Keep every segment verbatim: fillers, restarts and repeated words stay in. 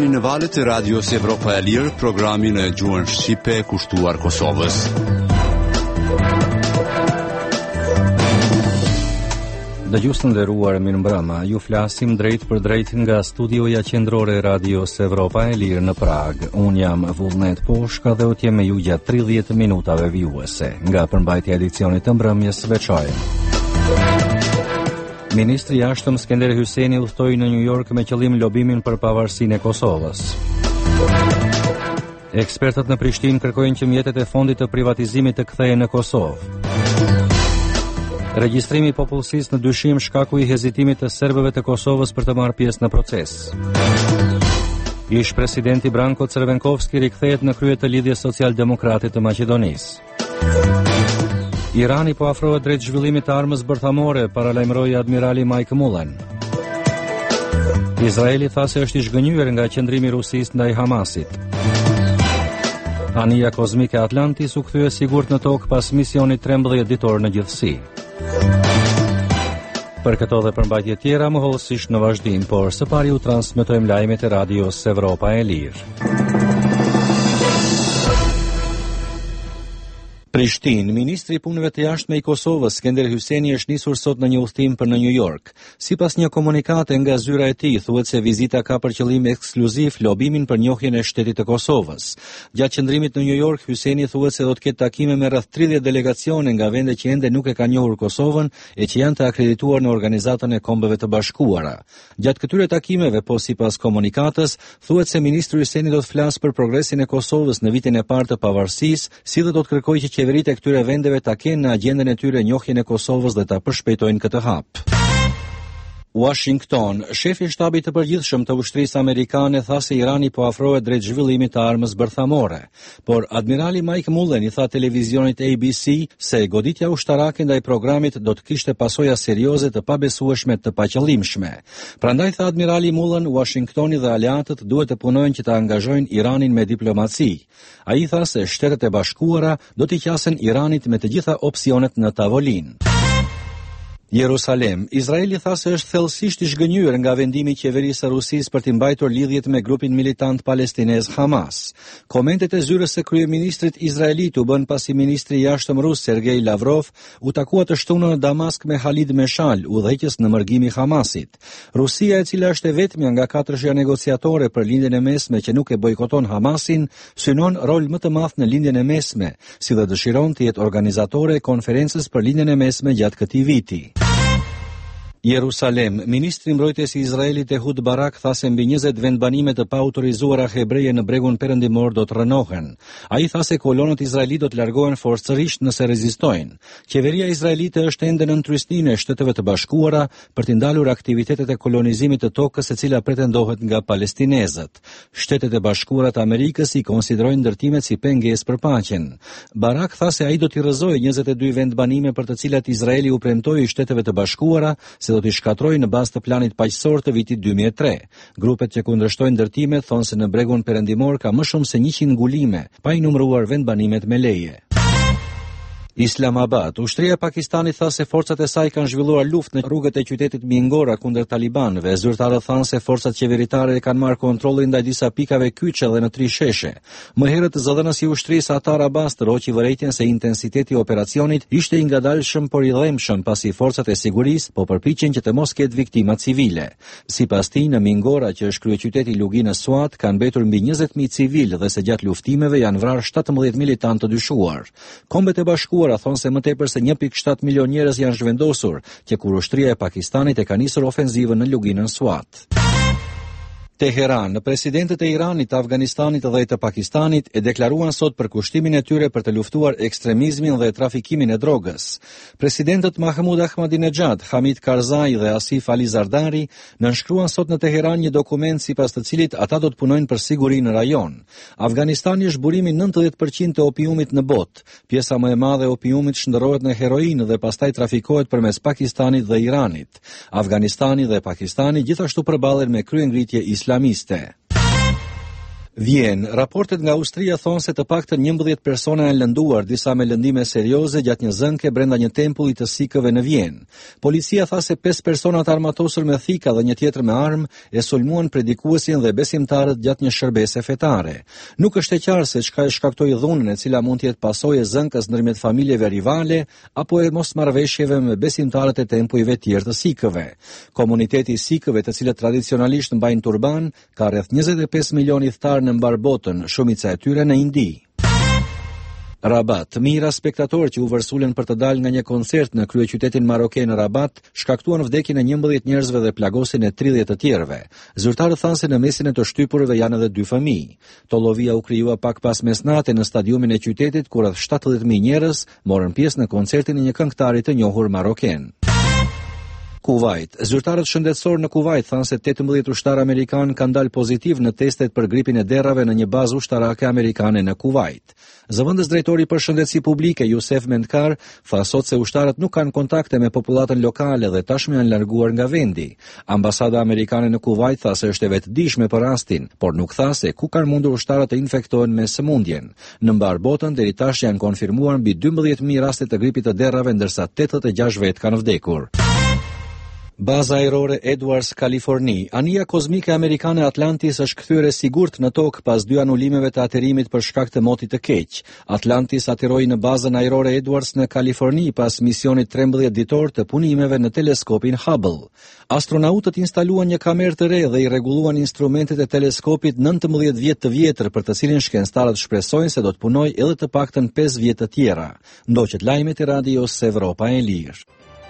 Jeni në valët e radios Evropa e Lirë, programin e gjuhën shqipe kushtuar Kosovës. Dëgjues të nderuar, mirëmbrëma. Ju flasim drejt për drejt nga studioja qendrore e radios Evropa e Lirë në Prag. Un jam Vullnet Poshka dhe u të jem me ju gjatë tridhjetë minutave vijuese nga përmbajtja e edicionit të mbrëmjes veçore. Ministri i Jashtëm Skender Hysseni udhtoi në New York me qëllim lobimin për pavarësinë e Kosovës. Ekspertët në Prishtinë kërkojnë që mjetet e fondit të privatizimit të kthehen në Kosovë. Regjistrimi i popullsisë në dyshim shkaku i hezitimit të serbëve të Kosovës për të marrë pjesë në proces. Ish presidenti Branko Crvenkovski rikthehet në krye të lidhjes social-demokrate të Maqedonisë. Irani po afrohet drejt zhvillimit të armës bërthamore, paralajmëroi admirali Mike Mullen. Izraeli tha se është i zhgënjur nga qëndrimi i Rusisë ndaj Hamasit. Anija kozmike e Atlantis u kthye sigurt në tokë pas misionit trembëdhjetë ditor në gjithësi. Për këto dhe përmbajtje tjera, mohollësisht në vazhdim, por së pari u transmetojmë lajmet e radios Evropa e Lirë. Prishtinë, ministri i punëve të jashtme i Kosovës, Skender Hysseni, është nisur sot në një udhëtim për në New York. Sipas një komunikate nga zyra e tij, thuhet se vizita ka për qëllim ekskluziv lobimin për njohjen e shtetit të Kosovës. Gjatë qëndrimit në New York, Hysseni thuhet se do të ketë takime me rreth tridhjetë delegacione nga vende që ende nuk e kanë njohur Kosovën e që janë të akredituar në Organizatën e Kombeve të Bashkuara. Gjatë këtyre takimeve, po sipas komunikatës, thuhet se ministri Hysseni do të flasë për progresin e Kosovës në vitin e parë të pavarësisë, si dhe do të kërkojë që qeveritë e këtyre vendeve ta kenë në agjendën e tyre njohjen e Kosovës dhe ta përshpejtojnë këtë hap. Washington, shefi i shtabit të përgjithshëm të ushtrisë amerikane tha se Irani po afrohet drejt zhvillimit të armës bërthamore, por admirali Mike Mullen i tha televizionit A B C se goditja ushtarake ndaj programit do të kishte pasoja serioze të pabesueshme të paqëllimshme. Prandaj tha admirali Mullen, Washingtoni dhe aleatët duhet të punojnë që të angazhojnë Iranin me diplomaci. Ai tha se Shtetet e Bashkuara do t'i qasen Iranit me të gjitha opsionet në tavolinë. Jerusalem, Izraeli tha se është thellësisht i zhgënjur nga vendimi i qeverisë së Rusisë për të mbajtur lidhjet me grupin militant palestinez Hamas. Komentet e zyrës së kryeministrit izraelit u bën pasi ministri i jashtëm rus Sergej Lavrov u takua të shtunën në Damask me Khalid Meshal, udhëheqës në mërgim i Hamasit. Rusia, e cila është e vetmja nga katërshja negociatore për lindjen e mesme që nuk e bojkoton Hamasin, synon rol më të madh në lindjen e mesme, si dhe dëshiron të jetë organizatore e konferencës për lindjen e mesme gjatë këtij viti. Jerusalem, ministri i mbrojtjes i Izraelit Ehud Barak tha se mbi njëzet vendbanime të paautorizuara hebreje në bregun perëndimor do të rënohen. Ai tha se kolonët izraelit do të largohen forcërisht nëse rezistojnë. Qeveria izraelite është ende në ndrysninë e Shteteve të Bashkuara për të ndalur aktivitetet e kolonizimit të tokës e cila pretendohet nga palestinezët. Shtetet e Bashkuara të Amerikës i konsiderojnë ndërtimet si pengesë për paqen. Barak tha se ai do t'i rrëzojë njëzet e dy vendbanime për të cilat Izraeli u premtoi Shteteve të Bashkuara se do t'i shkatrojë në bazë të planit paqësor të vitit dy mijë e tre. Grupet që kundërshtojnë ndërtimet thonë se në bregun perëndimor ka më shumë se njëqind ngulime, pa i numëruar vendbanimet me leje. Islamabad, ushtria e Pakistanit tha se forcat e saj kanë zhvilluar luftë në rrugët e qytetit Mingora kundër talibanëve. Zyrtarët thanë se forcat qeveritare kanë marrë kontrollin ndaj disa pikave kyçe dhe në tri sheshe. Më herët zëdhënësi i ushtrisë Atar Abbas roqi vërejtjen se intensiteti i operacionit ishte i ngadalshëm por i dhëmshëm pasi forcat e sigurisë po përpiqen që të mos ketë viktima civile. Sipas tij, në Mingora, që është kryeqyteti i luginës Suat, kanë mbetur mbi njëzet mijë civilë dhe se gjatë luftimeve janë vrarë shtatëmbëdhjetë militantë të dyshuar. Kombet e Bashkuara thonë se më tepër se një pikë shtat milion njerëz janë zhvendosur, që kur ushtria e Pakistanit e ka nisur ofenzivën në luginën Suat. Teheran, presidentët e Iranit, Afganistanit dhe të Pakistanit e deklaruan sot për kushtimin e tyre për të luftuar ekstremizmin dhe trafikimin e drogës. Presidentët Mahmud Ahmadinejad, Hamid Karzai dhe Asif Ali Zardari nënshkruan sot në Teheran një dokument sipas të cilit ata do të punojnë për siguri në rajon. Afganistani është burimi nëntëdhjetë përqind të opiumit në botë. Pjesa më e madhe e opiumit shndërrohet në heroinë dhe pastaj trafikohet përmes Pakistanit dhe Iranit. Afganistani dhe Pakistani gjithashtu përballen me kryengritje islamiste. Vjen, raportet nga Austria thonë se të paktën njëmbëdhjetë persona janë lënduar, disa me lëndime serioze gjatë një zënke brenda një tempulli të sikëve në Vjen. Policia tha se pesë persona të armatosur me thika dhe një tjetër me armë e sulmuan predikuesin dhe besimtarët gjatë një shërbese fetare. Nuk është e qartë se çka e shkaktoi dhunën e cila mund të jetë pasojë e zënkës ndërmjet familjeve rivale apo e mosmarrëveshjeve me besimtarët e tempujve tjerë të sikëve. Komuniteti i sikëve, të cilët tradicionalisht mbajnë turban, ka rreth njëzet e pesë milionë thtar në mbar botën, shumica e tyre në Indi. Rabat, mijëra spektatorë që u vërsulen për të dalë nga një koncert në kryeqytetin maroken në Rabat, shkaktuan vdekjen e njëmbëdhjetë njerëzve dhe plagosin e tridhjetë të tjerëve. Zyrtarët thanë se në mesin e të shtypurve janë edhe dy fëmijë. Tollovia u krijua pak pas mesnate në stadiumin e qytetit ku rreth shtatëdhjetë mijë njerëz morën pjesë në koncertin e një këngëtari të njohur maroken. Kuvajt. Zyrtarët shëndetësor në Kuvajt thanë se tetëmbëdhjetë ushtarë amerikanë kanë dalë pozitiv në testet për gripin e derrave në një bazë ushtarake amerikane në Kuvajt. Zëvendës drejtori për shëndetësi publike Yusef Mendkar tha sot se ushtarët nuk kanë kontakte me popullatën lokale dhe tashmë janë larguar nga vendi. Ambasada amerikane në Kuvajt tha se është e vetëdijshme për rastin, por nuk tha se ku kanë mundur ushtarët të infektohen me sëmundjen. Në mbar botën deri tash janë konfirmuar mbi dymbëdhjetë mijë raste të gripit të derrave, ndërsa tetëdhjetë e gjashtë vetë kanë vdekur. Baza ajrore Edwards, Kaliforni. Anija kozmike amerikane Atlantis është kthyer e sigurt në tokë pas dy anulimeve të aterimit për shkak të motit të keq. Atlantis ateroi në bazën ajrore Edwards në Kaliforni pas misionit trembëdhjetë ditor të punimeve në teleskopin Hubble. Astronautët instaluan një kamerë të re dhe i rregulluan instrumentet e teleskopit nëntëmbëdhjetë vjet të vjetër, për të cilin shkencëtarët shpresojnë se do të punojë edhe të paktën pesë vjet të tjera. Ndoqët lajmet e radios Evropa e Lirë.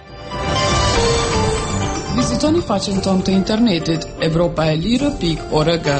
Vizitoni faqen tonë të internetit evropa e lirë pikë org.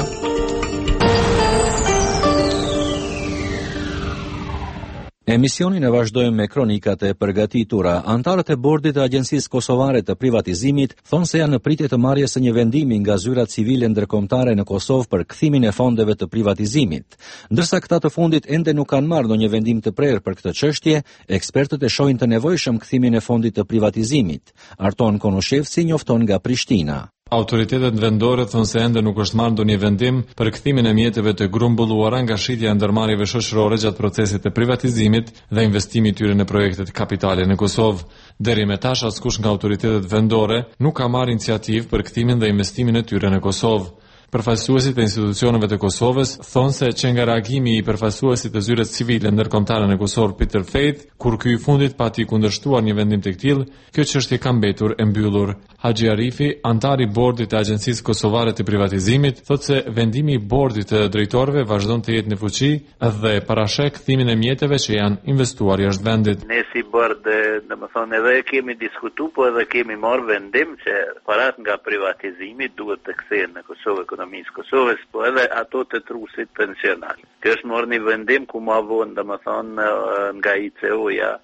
Emisionin e vazhdojmë me kronikat e përgatitura. Antarët e bordit të Agjencisë Kosovare të Privatizimit thonë se janë në pritje të marrjes së një vendimi nga zyra civile ndërkombëtare në Kosovë për kthimin e fondeve të privatizimit. Ndërsa këta të fundit ende nuk kanë marrë ndonjë vendim të prerë për këtë çështje, ekspertët e shohin të nevojshëm kthimin e fondit të privatizimit. Arton Konushevci njofton nga Prishtina. Autoritetet vendore thonë se ende nuk është marrë ndonjë vendim për kthimin e mjeteve të grumbulluara nga shitja e ndërmarrjeve shoqërore gjatë procesit të privatizimit dhe investimit tyre në projektet kapitale në Kosovë. Deri me tash askush nga autoritetet vendore nuk ka marrë iniciativë për kthimin dhe investimin e tyre në Kosovë. Përfaqësuesit e institucioneve të Kosovës thonë se që nga reagimi i përfaqësuesit të zyrës civile ndërkombëtare në Kosovë Peter Faith, kur ky i fundit pati kundërshtuar një vendim të tillë, kjo çështje ka mbetur e mbyllur. Haxhi Arifi, antari i bordit të Agjencisë Kosovare të Privatizimit, thotë se vendimi i bordit të drejtorëve vazhdon të jetë në fuqi dhe parashek kthimin e mjeteve që janë investuar jashtë vendit. Ne si bord, domethënë edhe kemi diskutuar, po edhe kemi marrë vendim që parat nga privatizimi duhet të kthehen në Kosovë ekonomisë Kosovës, po edhe ato të trusit pensional. Kjo është marrë një vendim ku ma vonë, domethënë nga I C O-ja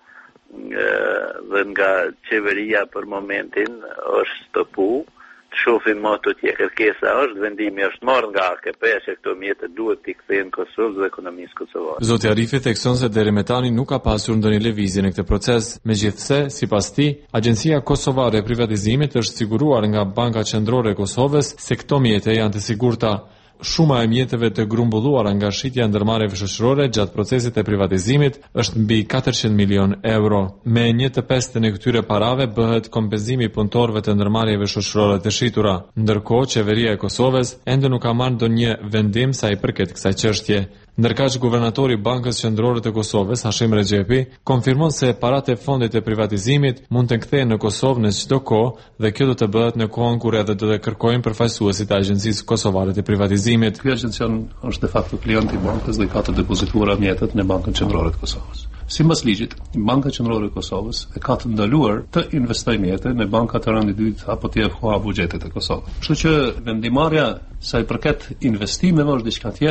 dhe nga qeveria për momentin është stopu. Të shohim më të tje kërkesa është, vendimi është marrë nga A K P që këto mjete duhet t'i kthehen Kosovës dhe ekonomisë kosovare. Zoti Arifi thekson se deri më tani nuk ka pasur ndonjë lëvizje në këtë proces. Megjithse, sipas tij, Agjencia Kosovare e Privatizimit është siguruar nga Banka Qendrore e Kosovës se këto mjete janë të sigurta. Shuma e mjeteve të grumbulluara nga shitja e ndërmarrjeve shoqërore gjatë procesit të privatizimit është mbi katërqind milion euro. Me një të pestën e këtyre parave bëhet kompenzimi i punëtorëve të ndërmarrjeve shoqërore të shitura. Ndërkohë, qeveria e Kosovës ende nuk ka marrë ndonjë vendim sa i përket kësaj çështje. Ndërkaq guvernatori i Bankës Qendrore të Kosovës, Hashim Rexhepi, konfirmon se paratë e fondit të privatizimit mund të kthehen në Kosovë në çdo kohë dhe kjo do të bëhet në kohën kur edhe do të kërkojnë përfaqësuesit e Agjencisë Kosovare të Privatizimit. Ky agjencion është de facto klient i bankës dhe ka të depozituara mjetet në Bankën Qendrore të Kosovës. Sipas ligjit, Banka Qendrore e Kosovës e ka të ndaluar të investojë mjete në banka të randit dytë apo të jafua buxhetet e Kosovës. Kështu që vendimarrja sa i përket investimeve është diçka tjetër,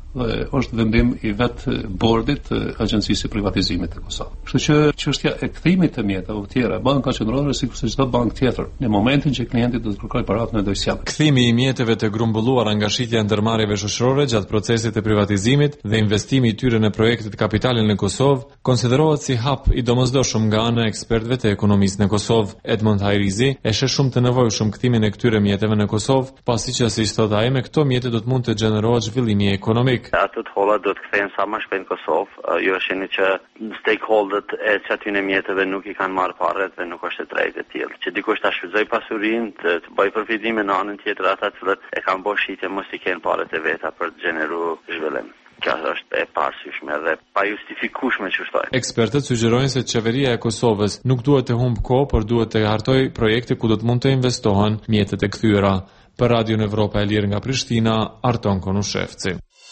dhe është vendim i vetë bordit të Agjencisë së Privatizimit të Kosovës. Kështu që çështja e kthimit të mjeteve të tjera, banka qendrore sikurse çdo bankë tjetër, në momentin që klienti do të kërkojë paratë në dosjell. Kthimi i mjeteve të grumbulluara nga shitja e ndërmarrjeve shoqërore gjatë procesit të privatizimit dhe investimi i tyre në projekte të kapitalit në Kosovë konsiderohet si hap i domosdoshëm nga ana e ekspertëve të ekonomisë në Kosovë. Edmond Hajrizi e sheh shumë të nevojshëm kthimin e këtyre mjeteve në Kosovë, pasi që siç thotë ai, me këto mjete do të mund të gjenerohet zhvillimi ekonomik. Ato të holla do të kthehen sa më shpejt në Kosovë. Ju e shihni që stakeholderët e çaty në mjeteve nuk i kanë marrë parët dhe nuk është e drejtë e tillë. Që dikush ta shfrytëzoj pasurinë të, të bëjë përfitime në anën tjetër ata të cilët e kanë bërë shitje mos i kenë parët e veta për të gjeneruar zhvillim. Kjo është e parësyshme dhe pa justifikueshme që shtoj. Ekspertët sugjerojnë se qeveria e Kosovës nuk duhet të humbë kohë, por duhet të hartojë projekte ku do të mund të investohen mjetet e kthyer. Për Radion Evropa e Lirë nga Prishtina, Arton Konushevci.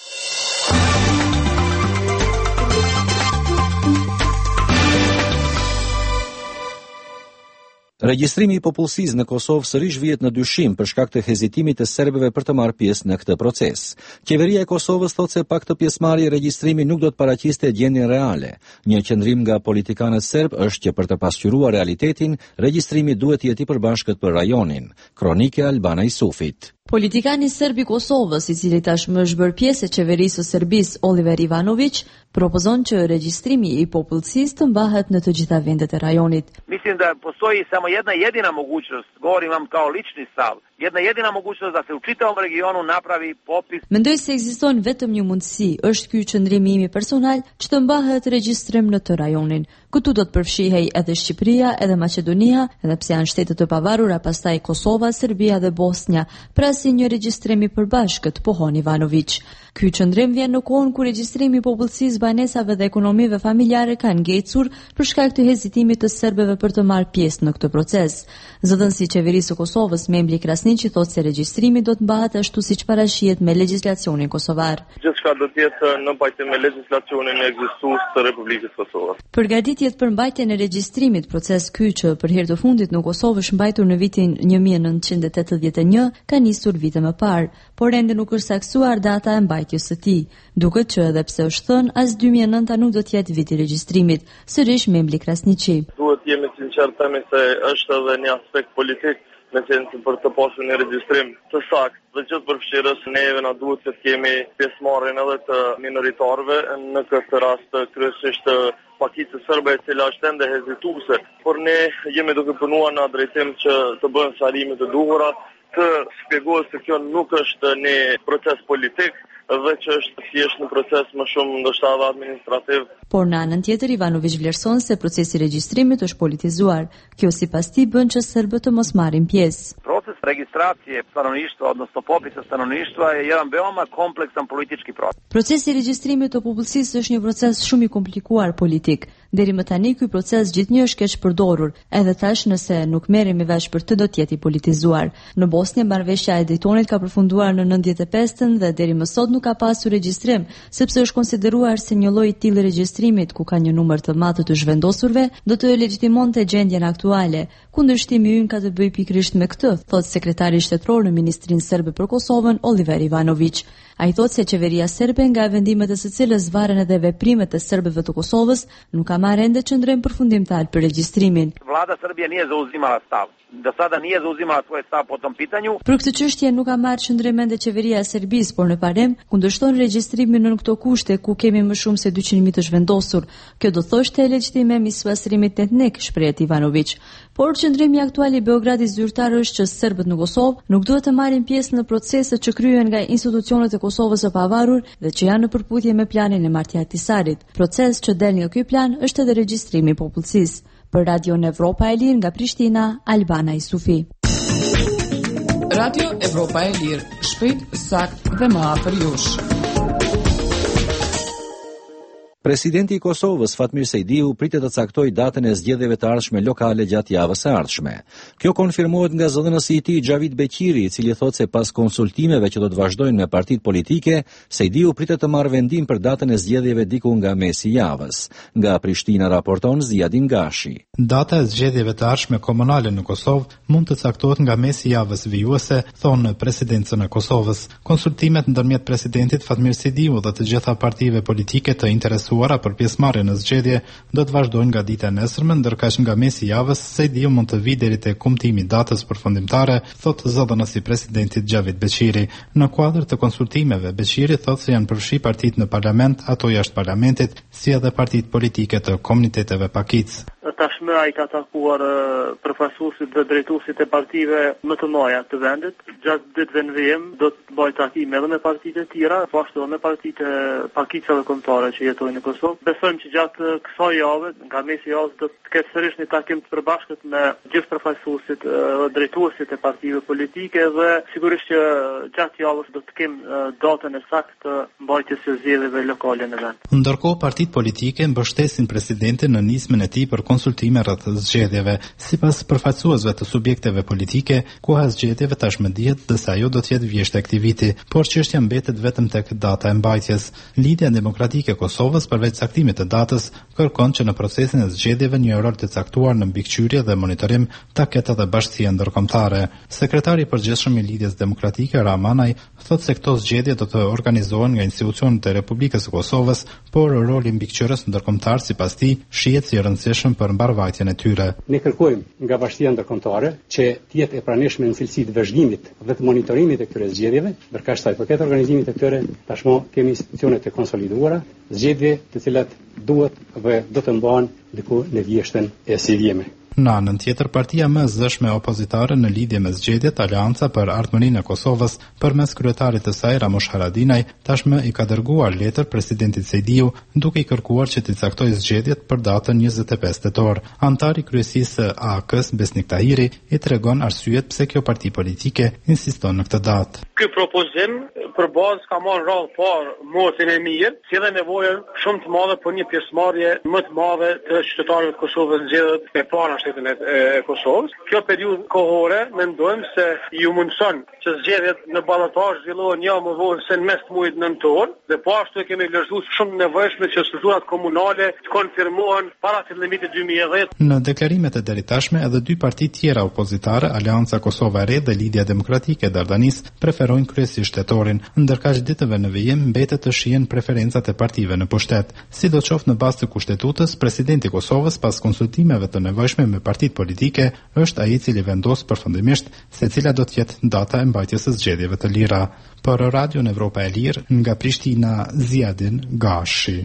Regjistrimi i popullsisë në Kosovë sërish vihet në dyshim për shkak të hezitimit të serbëve për të marrë pjesë në këtë proces. Qeveria e Kosovës thotë se pa këtë pjesëmarrje regjistrimi nuk do të paraqiste gjendjen reale. Një qendrim nga politikanët serb është që për të pasqyruar realitetin, regjistrimi duhet të jetë i përbashkët për rajonin. Kronike Albana Isufit. Politikani serb i Kosovës, i cili tashmë është bërë pjesë e qeverisë së Serbisë, Oliver Ivanović, propozon që regjistrimi i popullsisë të mbahet në të gjitha vendet e rajonit. Mislim da postoji samo jedna jedina mogućnost, govorim vam kao lični stav, jedna jedina mogućnost da se u čitavom regionu napravi popis. Mendoj se ekziston vetëm një mundësi, është ky qëndrimi im personal, që të mbahet regjistrim në të rajonin. Këtu do të përfshihej edhe Shqipëria, edhe Maqedonia, edhe pse janë shtete të pavarura, pastaj Kosova, Serbia dhe Bosnja, pra si një regjistrim i përbashkët, pohon Ivanović. Ky qëndrim vjen në kohën kur regjistrimi i popullsisë, banesave dhe ekonomive familjare ka ngecur për shkak të hezitimit të serbëve për të marrë pjesë në këtë proces. Zëdhënësi i qeverisë së Kosovës, Memli Krasniqi, thotë se regjistrimi do të mbahet ashtu siç parashihet me legjislacionin kosovar. Gjithçka do të jetë në pajtim me legjislacionin e ekzistues të Republikës së Kosovës. Përgatitjet për mbajtjen e regjistrimit, proces ky që për herë të fundit në Kosovë është mbajtur në vitin një mijë e nëntëqind e tetëdhjetë e një, ka nisur vite më parë, por ende nuk është saktuar data e mbajtjes së tij. Duket që edhe pse është thënë, as dy mijë e nënta nuk do të jetë viti i regjistrimit. Sërish Memli Krasniqi. Duhet jemi sinqert themi se është edhe një aspekt politik në sensin për të pasur një regjistrim të saktë dhe gjithë përfshirës neve na duhet të kemi pjesëmarrjen edhe të minoritarëve në këtë rast kryesisht pakicës sërbe e cila është ende hezituese, por ne jemi duke punuar në drejtim që të bëhen sqarimet e duhura, të shpjegohet se kjo nuk është një proces politik dhe që është thjesht një proces më shumë ndoshta edhe administrativ. Por në anën tjetër Ivanović vlerëson se procesi i regjistrimit është politizuar. Kjo sipas tij bën që serbët të mos marrin pjesë. Proces registracije stanovništva, odnosno popisa stanovništva je jedan veoma kompleksan politički proces. Procesi i regjistrimit të popullsisë është një proces shumë i komplikuar politik. Deri më tani ky proces gjithnjë është keq përdorur, edhe tash nëse nuk merremi vesh për të do të jetë i politizuar. Në Bosnjë marrëveshja e Daytonit ka përfunduar në nëntëdhjetë e pesën dhe deri më sot nuk ka pasur regjistrim, sepse është konsideruar se një lloj i tillë regjistrimit ku ka një numër të madh të zhvendosurve do të legjitimonte gjendjen aktuale. Kundërshtimi ynë ka të bëjë pikërisht me këtë, thotë sekretari shtetëror në Ministrinë Serbe për Kosovën, Oliver Ivanović. Ai thotë se qeveria serbe nga vendimet e së cilës varen edhe veprimet e serbëve të Kosovës, nuk ka marrë ende qëndrim përfundimtar për regjistrimin. Vlada Srbije nije zauzimala stav. Do sada nije zauzimala svoj stav po tom pitanju. Për këtë çështje nuk ka marrë qëndrim ende qeveria e Serbisë, por në parem kundërshton regjistrimin në këto kushte ku kemi më shumë se dyqind mijë të zhvendosur. Kjo do thoshte legjitime me suasrimit etnik, shprehet Ivanović. Por qëndrimi aktual i Beogradit zyrtar është që serbët në Kosovë nuk duhet të marrin pjesë në proceset që kryhen nga institucionet e Kosovës së pavarur dhe që janë në përputhje me planin e Marti Ahtisarit. Proces që del nga ky plan është edhe regjistrimi i popullsisë. Për Radio Evropa e Lirë nga Prishtina, Albana Isufi. Radio Evropa e Lirë, shpejt, sakt dhe më afër jush. Presidenti i Kosovës Fatmir Sejdiu pritet të caktojë datën e zgjedhjeve të ardhshme lokale gjatë javës së ardhshme. Kjo konfirmohet nga zëdhënësi i tij Xhavid Beqiri, i cili thotë se pas konsultimeve që do të vazhdojnë me partitë politike, Sejdiu pritet të marrë vendim për datën e zgjedhjeve diku nga mesi i javës. Nga Prishtina raporton Ziadin Gashi. Data e zgjedhjeve të ardhshme komunale në Kosovë mund të caktohet nga mesi i javës vijuese, thonë në presidencën e Kosovës. Konsultimet ndërmjet presidentit Fatmir Sejdiu dhe të gjitha partive politike të interesuara për pjesëmarrje në zgjedhje do të vazhdojnë nga dita e nesërme, ndërkaq nga mesi i javës Sejdiu mund të vijë deri te kumtimi i datës përfundimtare, thotë zëdhënësi i presidentit Xhavid Beqiri. Në kuadër të konsultimeve, Beqiri thotë se janë përfshi partitë në parlament, ato jashtë parlamentit, si edhe partitë politike të komuniteteve pakicë. Tashmë ai ka takuar përfaqësuesit dhe drejtuesit e partive më të mëdha të vendit. Gjatë ditëve në vijim do të bëj takime edhe me partitë e tjera, po ashtu edhe me partitë pakicave kombëtare që jetojnë në Kosovë. Besojmë që gjatë kësaj jave, nga mesi i javës, do të ketë sërish një takim të përbashkët me gjithë përfaqësuesit dhe drejtuesit e partive politike dhe sigurisht që gjatë javës do të kemë datën e saktë të mbajtjes së zgjedhjeve lokale në vend. Ndërkohë partitë politike mbështesin presidentin në nismën e tij për konsultime rreth zgjedhjeve. Sipas përfaqësuesve të subjekteve politike, koha e zgjedhjeve tashmë dihet dhe se ajo do të jetë vjesht aktiviti, por çështja mbetet vetëm tek data e mbajtjes. Lidhja Demokratike e Kosovës, përveç caktimit të datës, kërkon që në procesin e zgjedhjeve një rol të caktuar në mbikëqyrje dhe monitorim ta ketë edhe bashkësia ndërkombëtare. Sekretari i përgjithshëm i Lidhjes Demokratike Ramanaj thotë se këto zgjedhje do të organizohen nga institucionet e Republikës së Kosovës, por roli mbikëqyrës ndërkombëtar sipas tij shihet si i rëndësishëm për mbarvajtjen e tyre. Ne kërkojmë nga bashkia ndërkombëtare që të jetë e pranishme në cilësi të vazhdimit dhe të monitorimit të këtyre zgjedhjeve, ndërkaq sa i përket organizimit të këtyre, tashmë kemi institucione të konsoliduara, zgjedhje të cilat duhet dhe do të mbahen diku në vjeshtën e sivjeme. Në anën tjetër, partia më e zëshme opozitare në lidhje me zgjedhjet, Aleanca për Ardhmërinë e Kosovës, përmes kryetarit të saj Ramush Haradinaj, tashmë i ka dërguar letër presidentit Sejdiu, duke i kërkuar që të caktojë zgjedhjet për datën njëzet e pesë tetor. Antari i kryesisë së A A K-s, Besnik Tahiri, i tregon arsyet pse kjo parti politike insiston në këtë datë. Ky propozim për bazë ka marrë rrallë parë motin e mirë, si dhe nevojën shumë të madhe për një pjesëmarrje më të madhe të qytetarëve të Kosovës në zgjedhjet e para shtetin e Kosovës. Kjo periudhë kohore mendojmë se ju mundson që zgjedhjet në ballotazh zhvillohen jo më vonë se në mes të muajit nëntor, dhe po ashtu e kemi vlerësuar shumë nevojshme që strukturat komunale të konfirmohen para fillimit të dy mijë e dhjetë. Në deklarimet e deritashme edhe dy parti tjera opozitare, Aleanca Kosova e Re dhe Lidhja Demokratike e Dardanis, preferojnë kryesisht tetorin, ndërkaq ditëve në vijim mbetet të shihen preferencat e partive në pushtet. Sidoqoftë në bazë të kushtetutës, presidenti i Kosovës pas konsultimeve të nevojshme me partitë politike është ai i cili vendos përfundimisht se cila do të jetë data e mbajtjes së zgjedhjeve të lira. Për Radio Evropa e Lirë, nga Prishtina, Ziadin Gashi.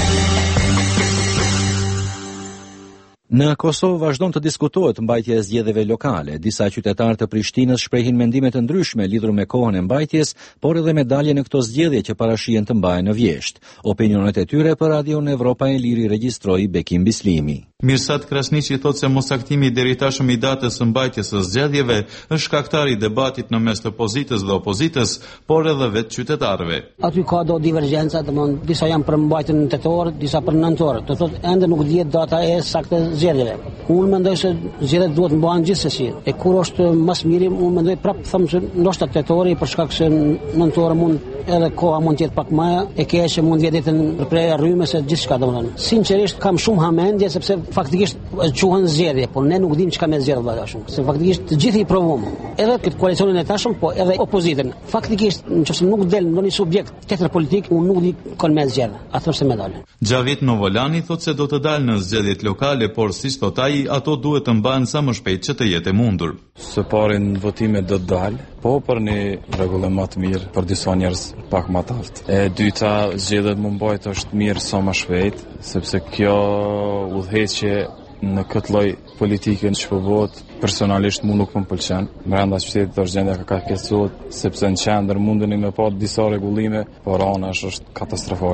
Në Kosovë vazhdon të diskutohet mbajtja e zgjedhjeve lokale. Disa qytetarë të Prishtinës shprehin mendime të ndryshme lidhur me kohën e mbajtjes, por edhe me dalje në këto zgjedhje që parashihen të mbahen në vjesht. Opinionet e tyre për Radio Evropa e Liri regjistroi Bekim Bislimi. Mirsat Krasniqi thotë se mosaktimi deri tashmë i datës së mbajtjes së zgjedhjeve është shkaktar i debatit në mes të pozitës dhe opozitës, por edhe vetë qytetarëve. Aty ka do divergjenca, domthonë disa janë për mbajtjen në tetor, disa për nëntor. Do thotë ende nuk dihet data e saktë e zgjedhjeve. Unë mendoj se zgjedhjet duhet të mbahen gjithsesi. E kur është më së miri, unë mendoj prapë them se ndoshta tetori për shkak se nëntor mund edhe koha mund të jetë pak më e keqe, mund të jetë përprerje rrymë se gjithçka domthonë. Sinqerisht kam shumë hamendje sepse faktikisht quhen zgjedhje, por ne nuk dimë çka me zgjedhje valla shumë. Se faktikisht të gjithë i provojmë. Edhe këtë koalicionin e tashëm, po edhe opozitën. Faktikisht nëse nuk del ndonjë subjekt tjetër politik, unë nuk di kon me zgjedhje. Atë se më dalë. Xhavit Novolani thotë se do të dalë në zgjedhjet lokale, por siç thot ai, ato duhet të mbahen sa më shpejt që të jetë e mundur. Së pari në votime do të dalë, po për një rregullim më të mirë për disa njerëz pak më të aftë. E dyta, zgjedhjet mund bëhet është mirë sa më shpejt, sepse kjo udhëheqje në këtë lloj politike që po bëhet personalisht mu nuk më pëlqen. Brenda qytetit është gjendja ka keqësuar sepse në qendër mundeni me pa disa rregullime, por ana është katastrofale.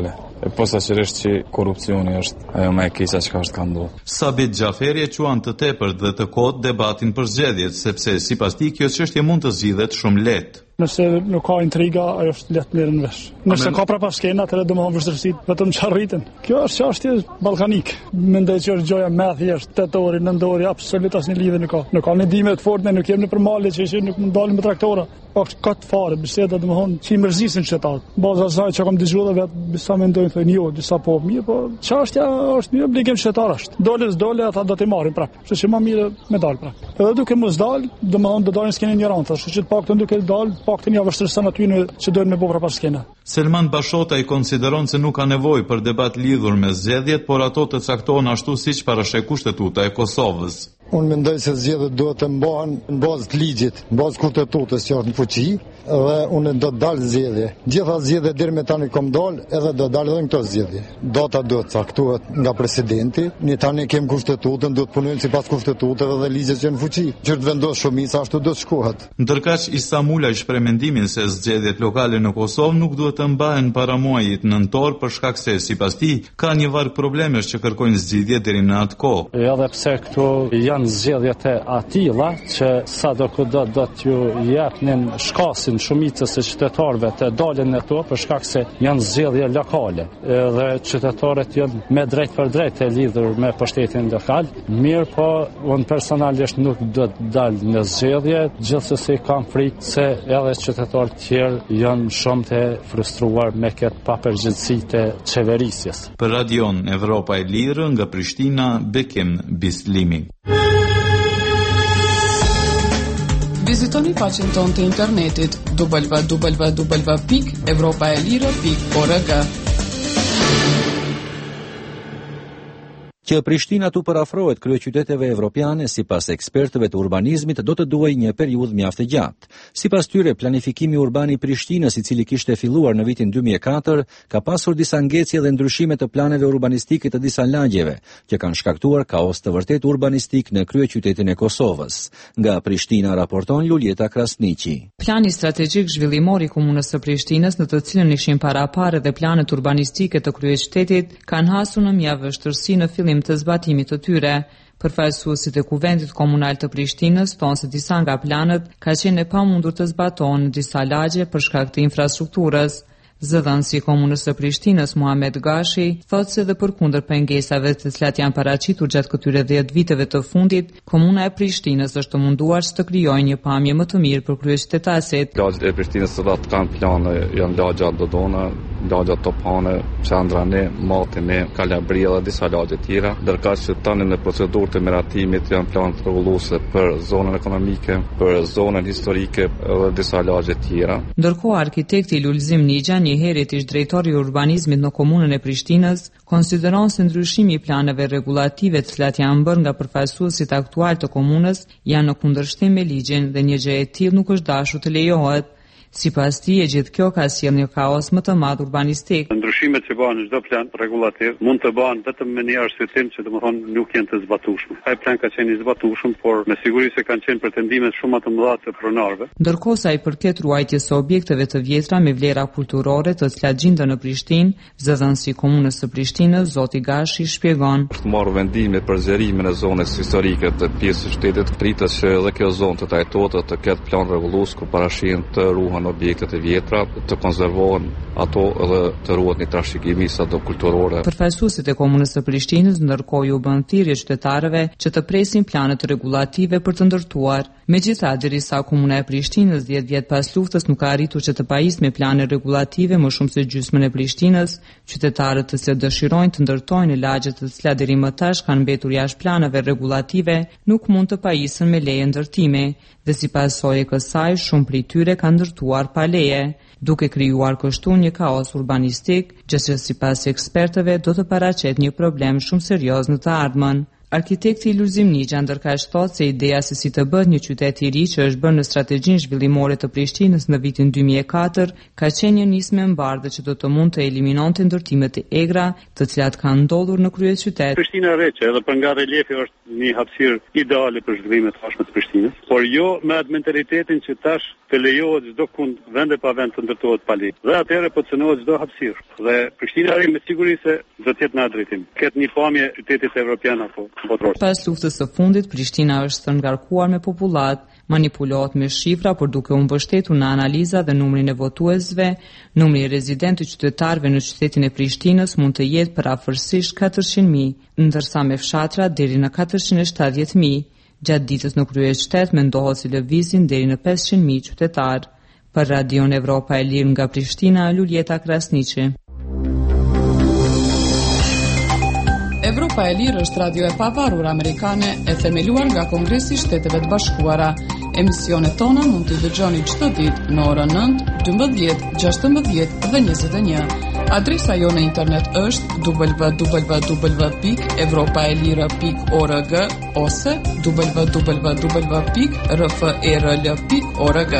E posaçërisht që korrupsioni është ajo më e keqja që është ka ndodhur. Sabit Xhaferi e quan të tepërt dhe të kohët debatin për zgjedhjet, sepse sipas tij kjo çështje mund të zgjidhet shumë lehtë. Nëse nuk ka intriga, ajo është lehtë mirë në vesh. Nëse ka prapa skena, atëherë do të mohon vështirësitë vetëm çarritën. Kjo është çështje ballkanike. Mendoj që është gjoja më e thjeshtë, tetori, nëntori, absolutisht asnjë lidhje nuk ka. Nuk ka ndihmë të fortë, ne nuk jemi në përmalje që nuk mund dalim me traktora. Po ka të fare, biseda do të mohon që i mërzisin qytetarët. Baza asaj që kam dëgjuar vetë disa mendojnë thonë jo, disa po, mirë, po çështja është një obligim qytetarësh. Dole s'dole ata do të marrin prapë. Kështu që më mirë me dal prapë. Edhe duke mos dal, do të mohon do dalin skenë ignorantë, kështu që të paktën duke dal paktën ja vështirëson aty në që doin me bëra pas skena. Selman Bashota i konsideron se nuk ka nevojë për debat lidhur me zgjedhjet, por ato të caktohen ashtu siç parashek Kushtetuta e Kosovës. Unë mendoj se zgjedhjet duhet të mbahen në bazë të ligjit, në bazë kushtetutës që është në fuqi, dhe unë do të dalë zgjedhje. Gjitha zgjedhjet deri me tani kom dalë, edhe do dalë edhe në këto zgjedhje. Data duhet caktohet nga presidenti, ne tani kem kushtetutën, duhet punojmë sipas kushtetutës dhe ligjet që në fuqi. Që të vendos shumica ashtu do të shkohet. Ndërkaq Isa Mulaj shpreh mendimin se zgjedhjet lokale në Kosovë nuk duhet të mbahen para muajit nëntor për shkak se sipas tij ka një varg problemesh që kërkojnë zgjidhje deri në atë kohë. Edhe pse këtu janë zgjedhjet e atilla që sadokudo do t'ju japnin shkasin shumicës e qytetarëve të dalin në to për shkak se janë zgjedhje lokale dhe qytetarët janë me drejt për drejt e lidhur me pushtetin lokal. Mirë, po unë personalisht nuk do të dal në zgjedhje, gjithsesi kam frikë se edhe qytetarët tjerë janë shumë të frustruar me këtë papërgjegjësi të qeverisjes. Për Radion Evropa e Lirë nga Prishtina, Bekim Bislimi. Vizitoni faqen tonë të internetit w w w pikë evropa e lirë pikë org. Që Prishtina tu përafrohet kryeqyteteve evropiane, sipas ekspertëve të urbanizmit, do të duajë një periudhë mjaft të gjatë. Sipas tyre, planifikimi urban i Prishtinës, i cili kishte filluar në vitin dy mijë e katër, ka pasur disa ngecje dhe ndryshime të planeve urbanistike të disa lagjeve, që kanë shkaktuar kaos të vërtet urbanistik në kryeqytetin e Kosovës. Nga Prishtina raporton Luljeta Krasniqi. Plani strategjik zhvillimor i komunës së Prishtinës, në të cilën ishin parapare dhe planet urbanistike të kryeqytetit, kanë hasur në mjaft vështirësi në fillim të zbatimit të tyre. Përfaqësuesit e Kuvendit Komunal të Prishtinës thonë se disa nga planet ka qenë e pamundur të zbatohen në disa lagje për shkak të infrastrukturës. Zëdhënësi i komunës së Prishtinës Muhamet Gashi thotë se dhe përkundër pengesave të cilat janë paraqitur gjatë këtyre dhjetë viteve të fundit, komuna e Prishtinës është munduar të krijojë një pamje më të mirë për kryeqytetasit. Lagjet e Prishtinës së ratë kanë plane, janë lagja Dodona, lagja Topane, Çandrane, Matine, Kalabria dhe disa lagje tjera, ndërkaq që tani në procedurë të miratimit janë planë rregulluese për zonën ekonomike, për zonën historike dhe disa lagje tjera. Ndërkohë arkitekti Lulzim Nigja, një herët ish drejtori i urbanizmit në komunën e Prishtinës, konsideron se ndryshimi i planeve rregullative të cilat janë bërë nga përfaqësuesit aktual të komunës janë në kundërshtim me ligjin dhe një gjë e tillë nuk është dashur të lejohet. Sipas tij, e gjithë kjo ka sjellë një kaos më të madh urbanistik. Ndryshimet që bëhen në çdo plan rregullativ mund të bëhen vetëm me një arsyetim që domethënë nuk janë të zbatueshme. Ai plan ka qenë i zbatueshëm, por me siguri se kanë qenë pretendime shumë të mëdha të pronarëve. Ndërkohë sa i përket ruajtjes së objekteve të vjetra me vlera kulturore të cilat gjenden në Prishtinë, zëdhënësi i komunës së Prishtinës, Zoti Gashi, shpjegon. Të marrë vendime për zgjerimin e zonës historike të pjesës së shtetit, pritet që edhe kjo zonë të trajtohet të ketë plan rregullues ku parashihen të ruhen objektet e vjetra, të konservohen ato edhe të ruhet një trashëgimi sa do kulturore. Përfaqësuesit e komunës së Prishtinës ndërkohë u bën thirrje qytetarëve që të presin planet rregulative për të ndërtuar. Megjithatë, derisa komuna e Prishtinës dhjetë vjet pas luftës nuk ka arritur që të pajisë me plane rregulative më shumë se gjysmën e Prishtinës, qytetarët të cilët dëshirojnë të ndërtojnë lagje të cilat deri më tash kanë mbetur jashtë planeve rregulative nuk mund të pajisën me leje ndërtimi, dhe sipas së kësaj shumë prej tyre kanë ndërtuar pa leje, duke krijuar kështu një kaos urbanistik, gjë që sipas ekspertëve do të paraqet një problem shumë serioz në të ardhmen. Arkitekti Ilur Zimnigja ndërkaq thotë se ideja se si të bëhet një qytet i ri që është bërë në strategjinë zhvillimore të Prishtinës në vitin dy mijë e katër ka qenë një nismë e mbarë që do të mund të eliminonte ndërtimet e egra, të cilat kanë ndodhur në kryeqytet. Prishtina e re, që edhe për nga reliefi është një hapësirë ideale për zhvillimin e tashme të Prishtinës, por jo me atë mentalitetin që tash të lejohet çdo kund vende pa vend të ndërtohet pa ligj. Dhe atëherë po cënohet çdo hapësirë. Dhe Prishtina e re me siguri se do të jetë në atë drejtim. Ket një pamje qytetit evropian apo botror. Pas luftës së fundit, Prishtina është ngarkuar me popullat, manipulohet me shifra, por duke u mbështetur në analiza dhe numrin e votuesve, numri i rezidentë qytetarëve në qytetin e Prishtinës mund të jetë përafërsisht katërqind mijë, ndërsa me fshatra deri në katërqind e shtatëdhjetë mijë. Gjatë ditës në kryeqytet mendohet se lëvizin deri në pesëqind mijë qytetarë. Për Radion Evropa e Lirë nga Prishtina, Luljeta Krasniqi. Evropa e Lirë është radio e pavarur amerikane e themeluar nga Kongresi i Shteteve të Bashkuara. Emisionet tona mund t'i dëgjoni çdo ditë në orën nëntë, dymbëdhjetë, gjashtëmbëdhjetë dhe njëzet e një. Adresa jo në internet është w w w pikë evropaelira pikë org ose w w w pikë r f e r l pikë org.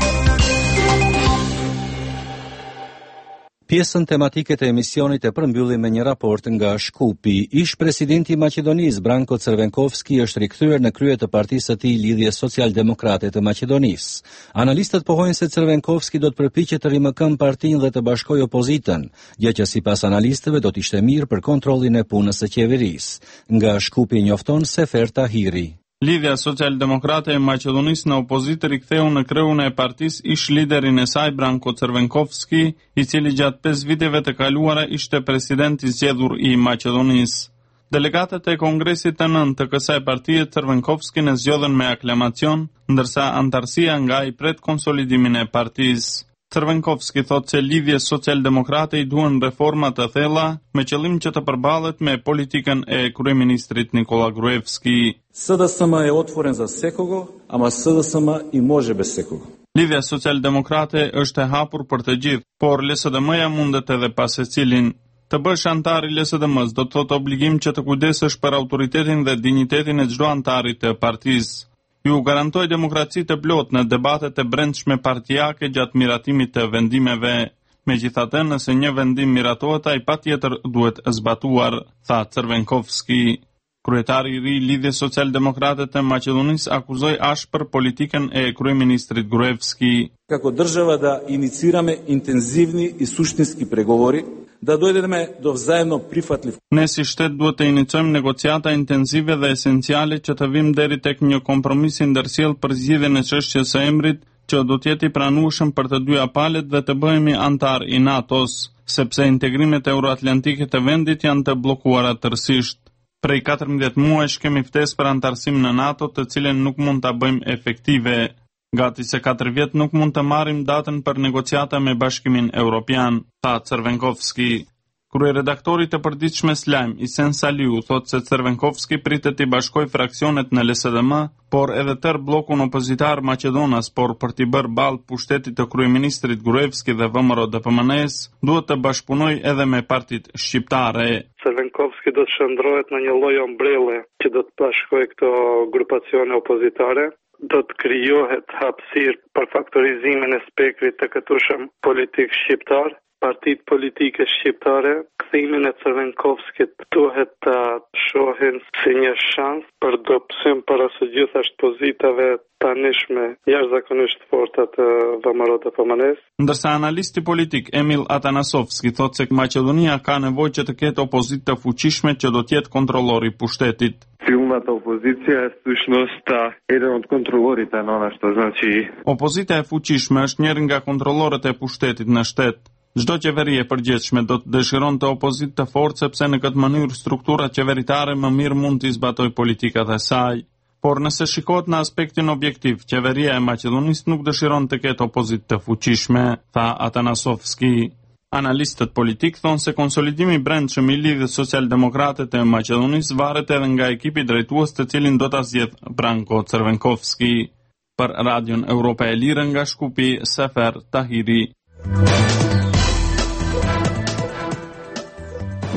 Pjesën tematike të emisionit e përmbyllim me një raport nga Shkupi. Ish presidenti i Maqedonisë Branko Crvenkovski është rikthyer në krye të partisë së tij Lidhje Social-Demokrate të Maqedonisë. Analistët pohojnë se Crvenkovski do të përpiqet të rimëkëm partinë dhe të bashkojë opozitën, gjë që sipas analistëve do të ishte mirë për kontrollin e punës së qeverisë. Nga Shkupi njofton Sefer Tahiri. Lidhja Social-Demokrate e Maqedonisë në opozitë riktheu në kreun e partisë ish liderin e saj Branko Crvenkovski, i cili gjatë pesë viteve të kaluara ishte presidenti i zgjedhur i Maqedonisë. Delegatët e Kongresit të nëntë të kësaj partie Crvenkovskin e zgjodhen me aklamacion, ndërsa antarësia nga ai pret konsolidimin e partisë. Crvenkovski thotë se Lidhje Social-Demokrate i duhen reforma të thella me qëllim që të përballet me politikën e kryeministrit Nikola Gruevski. S D S M je otvoren za sekого, ama S D S M i može bez sekого. Lidhja Social-Demokrate është e hapur për të gjithë, por L S D M-ja mundet edhe pas secilin. Të bësh antar i L S D M-s do të thotë obligim që të kujdesesh për autoritetin dhe dinjitetin e çdo antari të partisë. Ju garantoj demokraci të plot në debatet e brendshme partijake gjatë miratimit të vendimeve. Megjithatë, nëse një vendim miratohet, ai patjetër duhet zbatuar, tha Crvenkovski. Kryetari i ri i Lidhjes Social-Demokrate të Maqedonisë akuzoi ashpër politikën e kryeministrit Gruevski. Kako država da inicirаме intenzivni i suštinski pregovori, da dojdeme do vzájemno prihvatljiv. Ne si shtet duhet të inicojmë negociata intensive dhe esenciale që të vim deri tek një kompromis i ndërsjellë për zgjidhjen e çështjes së emrit, që do të jetë i pranueshëm për të dyja palët dhe të bëhemi antar i NATO-s, sepse integrimet euroatlantike të vendit janë të bllokuara tërësisht. Prej katërmbëdhjetë muajsh kemi ftesë për antarësim në NATO, të cilën nuk mund ta bëjmë efektive. Gati se katër vjet nuk mund të marrim datën për negociata me Bashkimin Evropian, tha Crvenkovski. Kryeredaktori të përditshmes lajm Isen Saliu thotë se Crvenkovski pritet të bashkojë fraksionet në L S D M, por edhe tër bllokun opozitar Maqedonas, por për t'i bërë ballë pushtetit të kryeministrit Gruevski dhe V M R O D P M N-s, duhet të bashkëpunojë edhe me partitë shqiptare. Crvenkovski do të shndrohet në një lloj ombrelle që do të bashkojë këto grupacione opozitare. Do të krijohet hapësirë për faktorizimin e spektrit të këtushëm politik shqiptar. Partitë politike shqiptare, kthimin e Crvenkovskit duhet ta shohin si një shans për dobësim para së gjithashtu pozitave tanishme jashtëzakonisht forta të V M R O D P M N-s. Ndërsa analisti politik Emil Atanasovski thotë se Maqedonia ka nevojë që të ketë opozitë të fuqishme që do të jetë kontrollori i pushtetit. Силната опозиция е всъщност един от контролорите на нашето, значи. Opozita e fuqishme është njëri nga kontrollorët e pushtetit në shtet. Çdo qeveri e përgjithshme do të dëshiron të opozitë të fortë sepse në këtë mënyrë struktura qeveritare më mirë mund të zbatojë politikat e saj. Por nëse shikohet në aspektin objektiv, qeveria e Maqedonisë nuk dëshiron të ketë opozitë të fuqishme, tha Atanasovski. Analistët politik thonë se konsolidimi brendshëm i Lidhjes Social-Demokrate të Maqedonisë varet edhe nga ekipi drejtues të cilin do ta zgjedh Branko Crvenkovski. Për Radion Evropa e Lirë nga Shkupi, Sefer Tahiri.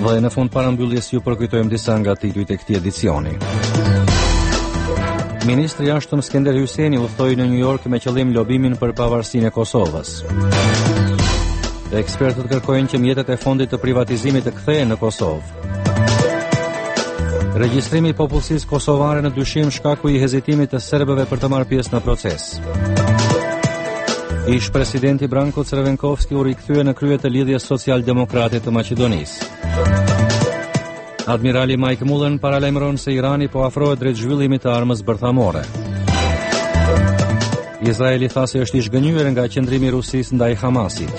Dhe në fund parambyljes ju përkujtojmë disa nga titujt e këtij edicioni. Ministri i Jashtëm Skender Hyjseni udhtoi në New York me qëllim lobimin për pavarësinë e Kosovës. Ekspertët kërkojnë që mjetet e fondit të privatizimit të kthehen në Kosovë. Regjistrimi i popullsisë kosovare në dyshim shkaku i hezitimit të serbëve për të marrë pjesë në proces. Ish presidenti Branko Crvenkovski u rikthye në krye të lidhjes social-demokrate të Maqedonisë. Admirali Mike Mullen paralajmëron se Irani po afrohet drejt zhvillimit të armës bërthamore. Izraeli tha se është i zhgënjur nga qëndrimi i Rusisë ndaj Hamasit.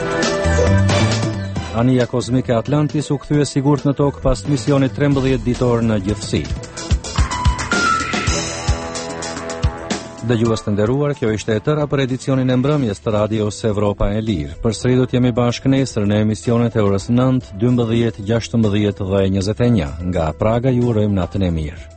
Anija kozmike Atlantis u kthye sigurt në tokë pas misionit trembëdhjetë ditor në gjithësi. Dëgjues të nderuar, kjo ishte e tëra për edicionin e mbrëmjes të Radios Evropa e Lirë. Përsëri do të jemi bashkë nesër në emisionet e orës nëntë, dymbëdhjetë, gjashtëmbëdhjetë dhe njëzet e një. Nga Praga ju urojmë natën e mirë.